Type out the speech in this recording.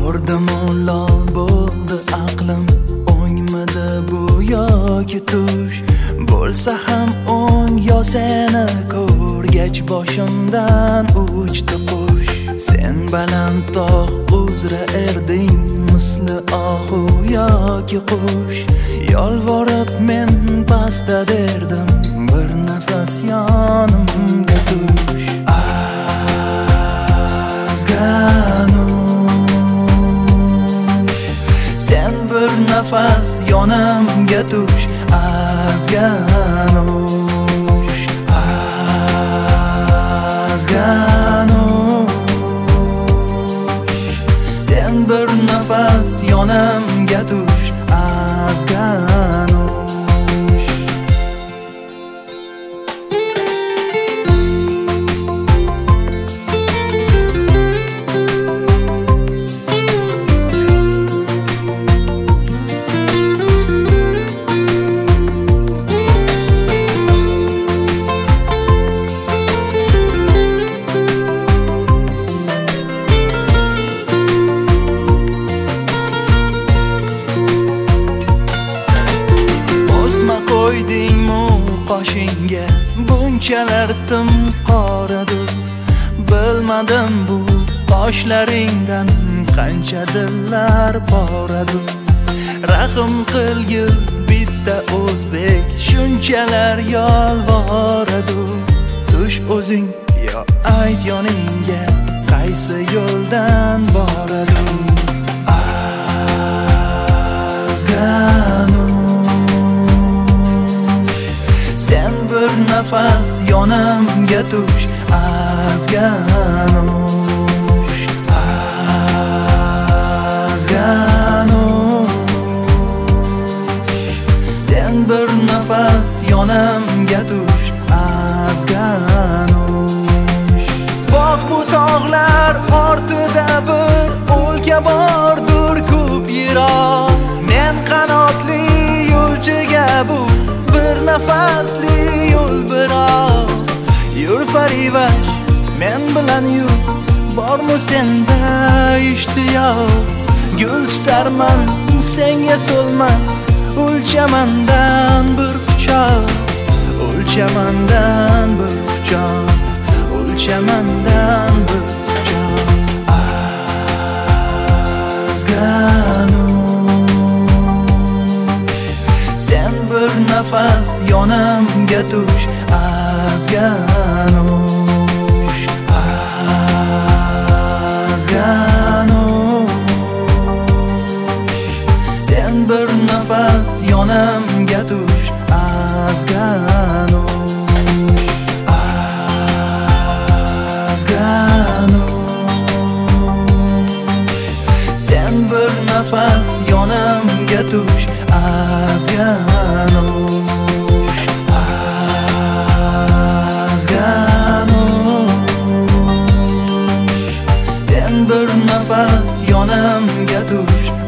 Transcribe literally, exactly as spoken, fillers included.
Ko'rdim lol bo'ldi aqlim, o'ngmidi bu yoki tush. Bo'lsa ham o'ng yo seni ko'rgach boshimdan uchdi qush. Sen baland tog' uzra erding misli ohu yoki qush. Yolvorib men pastda derdim, bir nafas yonimga tush. Azganush, sen bir nafas yonimga tush. Azganush, azganush, sen bir nafas yonimga tush. Azganush. Qo'ydingmi qoshingga bunchalar tim qoradur. Bilmadim bu qoshlaringdan qancha dillar poradur. Rahim qilgil bitta o'zbek shunchalar yolvoradur. Tush o'zing yo ayt yoningga qaysi yo'ldan boradur. Azganush, sen bir nafas yonimga tush. Azganush, azganush, sen bir nafas yonimga tush. Azganush. Bog' bu tog'lar ortida bir o'lka bordur ko'p yiroq. Men qanotli yo'lchiga bu bir nafasli yo'l biroq. Yur parivash men bilan yur, bormi senda ishtiyoq. Gul tutarman senga so'lmas, o'lchamandan bir quchoq. O'lchamandan bir quchoq, o'lchamandan bir quchoq. Azganush, sen bir nafas yonimga tush. Azganush, azganush, sen bir nafas yonimga tush. Azganush, azganush, sen bir nafas yonimga tush. Azganush, azganush, sen bir nafas yonimga tush.